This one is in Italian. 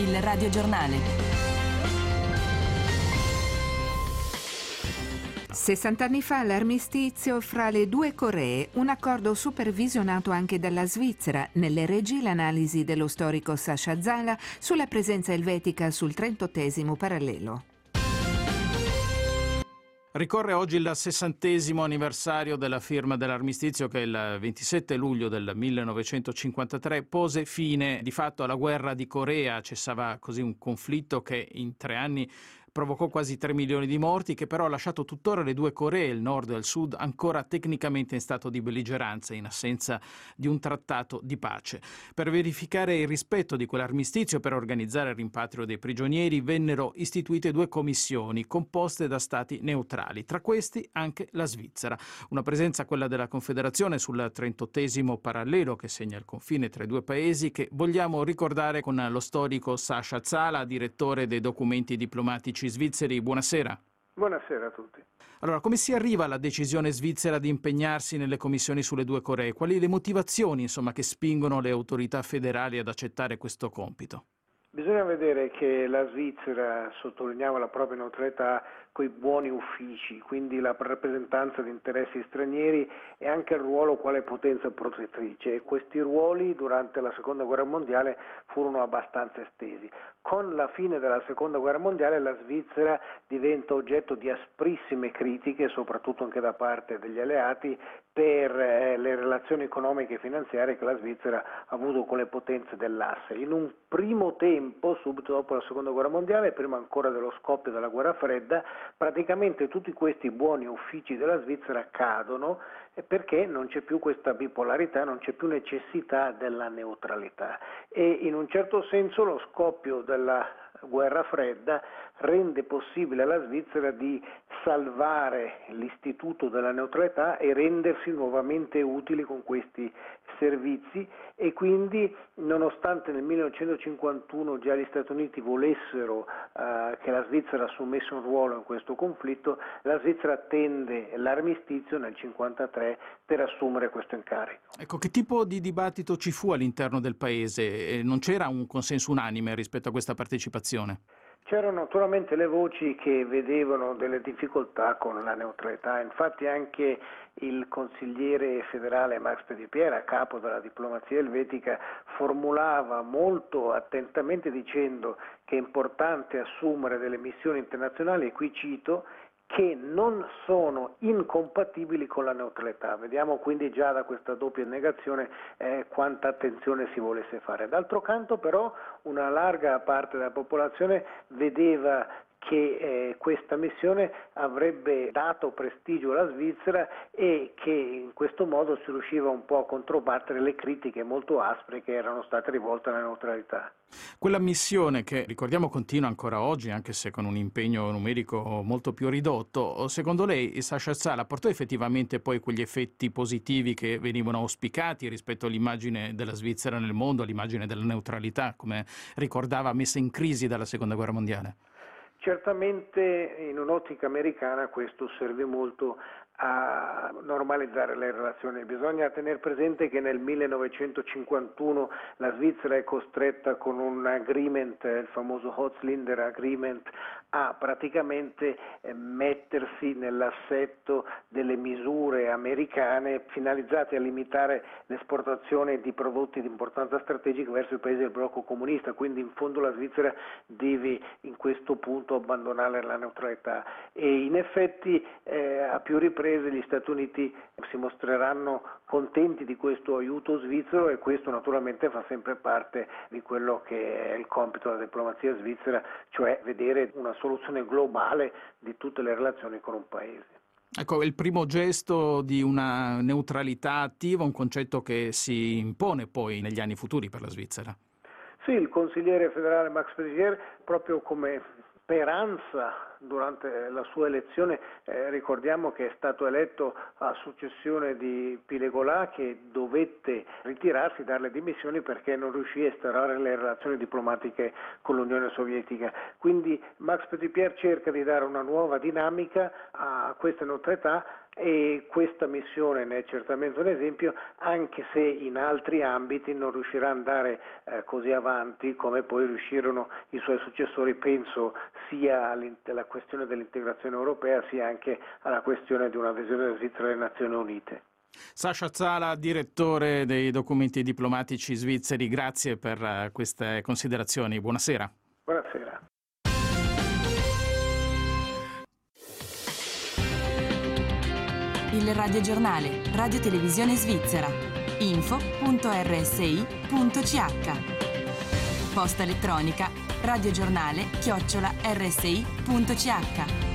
Il radiogiornale. 60 anni fa l'armistizio fra le due Coree, un accordo supervisionato anche dalla Svizzera. Nelle regi l'analisi dello storico Sasha Zala sulla presenza elvetica sul 38° parallelo. Ricorre oggi il 60° anniversario della firma dell'armistizio che il 27 luglio del 1953 pose fine di fatto alla guerra di Corea. Cessava così un conflitto che in 3 anni provocò quasi 3 milioni di morti, che però ha lasciato tuttora le due Coree, il nord e il sud, ancora tecnicamente in stato di belligeranza in assenza di un trattato di pace. Per verificare il rispetto di quell'armistizio e per organizzare il rimpatrio dei prigionieri vennero istituite 2 commissioni composte da stati neutrali, tra questi anche la Svizzera. Una presenza, quella della Confederazione, sul 38° parallelo che segna il confine tra i due paesi, che vogliamo ricordare con lo storico Sasha Zala, direttore dei documenti diplomatici svizzeri. Buonasera. Buonasera a tutti. Allora, come si arriva alla decisione svizzera di impegnarsi nelle commissioni sulle due Coree? Quali le motivazioni, che spingono le autorità federali ad accettare questo compito? Bisogna vedere che la Svizzera sottolineava la propria neutralità coi buoni uffici, quindi la rappresentanza di interessi stranieri e anche il ruolo quale potenza protettrice, e questi ruoli durante la Seconda Guerra Mondiale furono abbastanza estesi. Con la fine della Seconda Guerra Mondiale la Svizzera diventa oggetto di asprissime critiche, soprattutto anche da parte degli alleati, per le relazioni economiche e finanziarie che la Svizzera ha avuto con le potenze dell'asse. In un primo tempo, subito dopo la Seconda Guerra Mondiale, prima ancora dello scoppio della Guerra Fredda, praticamente tutti questi buoni uffici della Svizzera cadono perché non c'è più questa bipolarità, non c'è più necessità della neutralità, e in un certo senso lo scoppio della Guerra Fredda rende possibile alla Svizzera di salvare l'istituto della neutralità e rendersi nuovamente utili con questi servizi, e quindi, nonostante nel 1951 già gli Stati Uniti volessero che la Svizzera assumesse un ruolo in questo conflitto, la Svizzera attende l'armistizio nel 1953 per assumere questo incarico. Ecco, che tipo di dibattito ci fu all'interno del paese? Non c'era un consenso unanime rispetto a questa partecipazione? C'erano naturalmente le voci che vedevano delle difficoltà con la neutralità, infatti anche il consigliere federale Max Petitpier, a capo della diplomazia elvetica, formulava molto attentamente dicendo che è importante assumere delle missioni internazionali, e qui cito, che non sono incompatibili con la neutralità. Vediamo quindi già da questa doppia negazione quanta attenzione si volesse fare. D'altro canto però una larga parte della popolazione vedeva che questa missione avrebbe dato prestigio alla Svizzera e che in questo modo si riusciva un po' a controbattere le critiche molto aspre che erano state rivolte alla neutralità. Quella missione che, ricordiamo, continua ancora oggi, anche se con un impegno numerico molto più ridotto, secondo lei Sasha Zala portò effettivamente poi quegli effetti positivi che venivano auspicati rispetto all'immagine della Svizzera nel mondo, all'immagine della neutralità, come ricordava, messa in crisi dalla Seconda Guerra Mondiale? Certamente in un'ottica americana questo serve molto a normalizzare le relazioni. Bisogna tenere presente che nel 1951 la Svizzera è costretta con un agreement, il famoso Hotzlinder Agreement, a praticamente mettersi nell'assetto delle misure americane finalizzate a limitare l'esportazione di prodotti di importanza strategica verso i paesi del blocco comunista, quindi in fondo la Svizzera deve in questo punto abbandonare la neutralità, e in effetti a più riprese gli Stati Uniti si mostreranno contenti di questo aiuto svizzero, e questo naturalmente fa sempre parte di quello che è il compito della diplomazia svizzera, cioè vedere una soluzione globale di tutte le relazioni con un paese. Ecco, è il primo gesto di una neutralità attiva, un concetto che si impone poi negli anni futuri per la Svizzera. Sì, il consigliere federale Max Petitpier, proprio come speranza durante la sua elezione, ricordiamo che è stato eletto a successione di Pilegolà, che dovette ritirarsi, dare le dimissioni perché non riuscì a instaurare le relazioni diplomatiche con l'Unione Sovietica. Quindi Max Petitpier cerca di dare una nuova dinamica a questa neutralità, e questa missione ne è certamente un esempio, anche se in altri ambiti non riuscirà ad andare così avanti come poi riuscirono i suoi successori. Penso sia alla questione dell'integrazione europea sia anche alla questione di un'adesione della Svizzera alle Nazioni Unite. Sascha Zala, direttore dei documenti diplomatici svizzeri, grazie per queste considerazioni. Buonasera. Buonasera. Il radiogiornale, Radio Televisione Svizzera, info.rsi.ch. Posta elettronica radiogiornale@rsi.ch.